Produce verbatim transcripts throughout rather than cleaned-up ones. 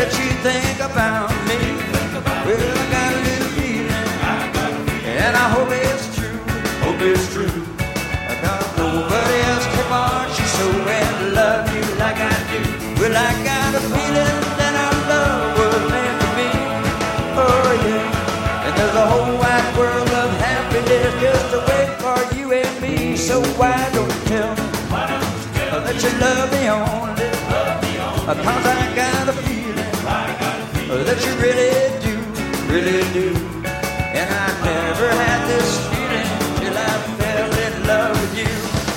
that you think about me. Well, I got a little feeling, and I hope it's true. Hope it's true. Cause nobody else can watch you so and love you like I do. Well, I got a feeling that our love was meant to be. Oh yeah. And there's a whole wide world of happiness just to wait for you and me. So why don't you tell me that you love me only? Cause I got a feeling that you really do, really do. And I never had this feeling till I fell in love with you.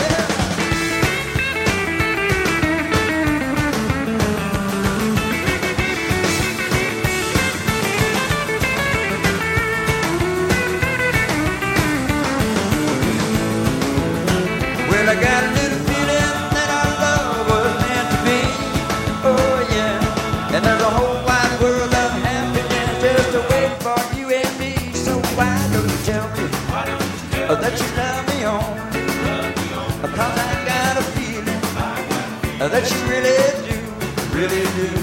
Well, I got a little feeling that our love was meant to be. Oh yeah. And there's a whole wide world of happiness just to wait for you and me. So why don't you tell me that you love me on? Cause I got a feeling that you really do, really do.